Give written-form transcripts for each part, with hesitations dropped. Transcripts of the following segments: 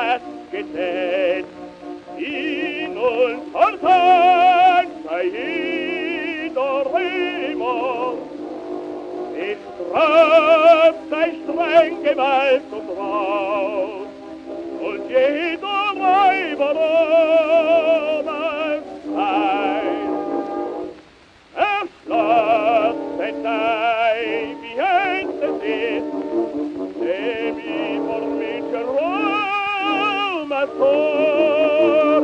das Gesetz. In unser Tag sei jeder immer, bestraft sei streng Gewalt und Rausch, und jeder Räuber ohne Zeit. Erschlossen sei, wie es ist, dem über mich Rom als Tor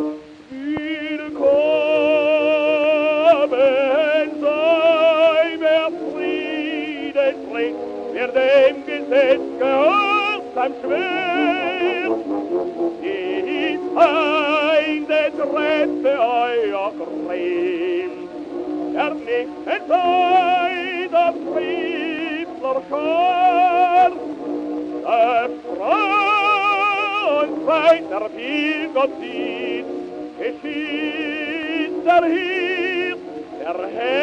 willkommen sei, wer Frieden bringt, wer dem Gesetz gehorsam schwört. Die Feinde treffe euer Grimm, der nächste sei der Friedler Schar. Und weiter viel Gott sieht, geschieht der Hirt, der Herr.